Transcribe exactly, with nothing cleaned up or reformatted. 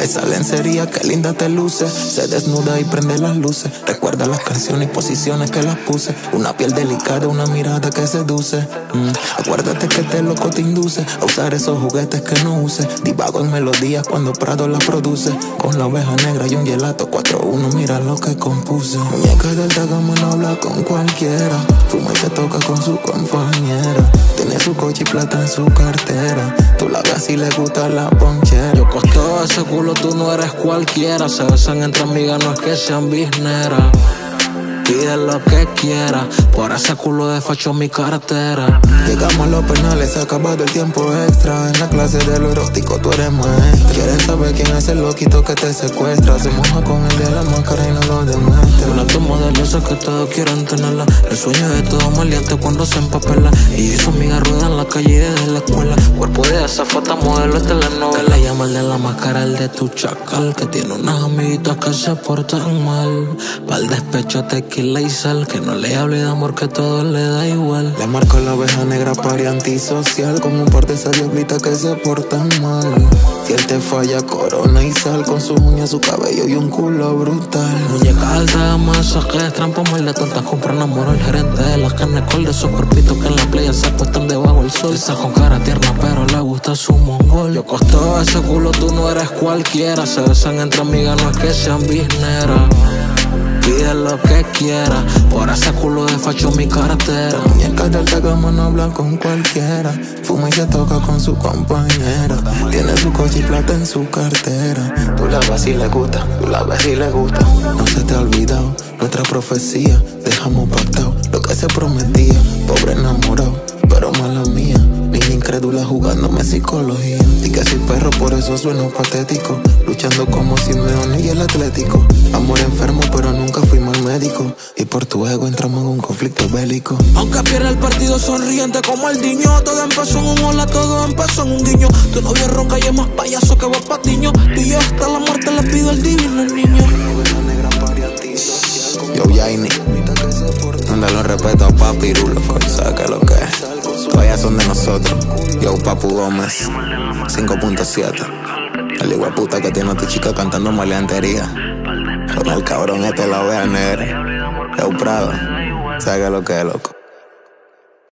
Esa lencería que linda te luce, se desnuda y prende las luces. Recuerda las canciones y posiciones que las puse. Una piel delicada, una mirada que seduce. mm. Acuérdate que este loco te induce a usar esos juguetes que no use. Divago en melodías cuando Prado las produce. Con la oveja negra y un gelato cuatro uno, mira lo que compuse. Muñeca del Tagamo no habla con cualquiera. Fuma y se toca con su compañera. Tiene su coche y plata en su cartera. Tú la ves y le gusta la ponchera. Yo costeo ese culo, tú no eres cualquiera. Se besan entre amigas, no es que sean bisneras. Pide lo que quiera, por ese culo de facho mi cartera. Llegamos a los penales, se ha acabado el tiempo extra. En la clase de lo erótico tú eres maestra. Quieres saber quién es el loquito que te secuestra. Se moja con el de la máscara y no lo demuestra. Una toma de luces que todos quieren tenerla. El sueño de todo maleante cuando se empapela. Y su amiga rueda en la calle y desde la escuela. Cuerpo de azafata, modelo de telenovela. Que le llama el de la máscara, el de tu chacal. Que tiene unas amiguitas que se portan mal. Pa'l despecho tequila y sal, que no le hable de amor, que todo le da igual. Le marco la oveja negra pari antisocial, con un par de esas diablitas que se portan mal. Si él te falla, corona y sal, con sus uñas, su cabello y un culo brutal. Muñeca alta, masajes, trampa mal de tantas compras, enamoro al gerente de las carnes col. De esos cuerpitos que en la playa se acuestan debajo del sol. Esa con cara tierna pero le gusta su mongol. Yo costeo ese culo, tú no eres cualquiera. Se besan entre amigas, no es que sean bisneras. Pide lo que quiera, por ese culo de facho mi cartera. La muñeca del Tagamo no habla con cualquiera. Fuma y se toca con su compañera. Tiene su coche y plata en su cartera. Tú la ves y le gusta, tú la ves y le gusta. No se te ha olvidado nuestra profecía. Dejamos pactado lo que se prometía. Pobre enamorado, pero mala mía. Niña incrédula jugándome psicología. Y que soy perro, por eso sueno patético. Luchando como Simeone y el Atlético. Amor enfermo, pero nunca fuimos al médico. Y por tu ego entramos en un conflicto bélico. Aunque pierda el partido sonriente como el niño. Todo empezó en un hola, todo empezó en un guiño. Tu novio ronca y es más payaso que vos patiño. Tú y yo hasta la muerte le pido el divino al niño. Yo, Yaini, mándale un respeto a Papi Rulo, sabes que lo que es. Todavía son de nosotros. Yo, Papu Gómez, cinco punto siete. El igual puta que tiene a tu chica cantando maleantería. Con el cabrón este la oveja negra. Yo, Prado, sabes que lo que es, loco.